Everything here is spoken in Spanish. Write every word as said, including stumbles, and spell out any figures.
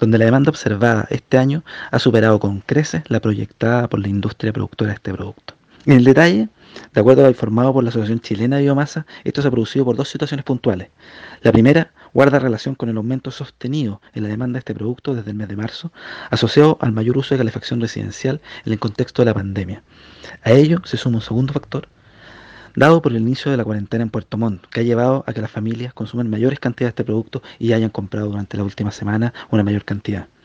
donde la demanda observada este año ha superado con creces la proyectada por la industria productora de este producto. En el detalle, de acuerdo a lo informado por la Asociación Chilena de Biomasa, esto se ha producido por dos situaciones puntuales. La primera guarda relación con el aumento sostenido en la demanda de este producto desde el mes de marzo, asociado al mayor uso de calefacción residencial en el contexto de la pandemia. A ello se suma un segundo factor, dado por el inicio de la cuarentena en Puerto Montt, que ha llevado a que las familias consuman mayores cantidades de este producto y hayan comprado durante la última semana una mayor cantidad.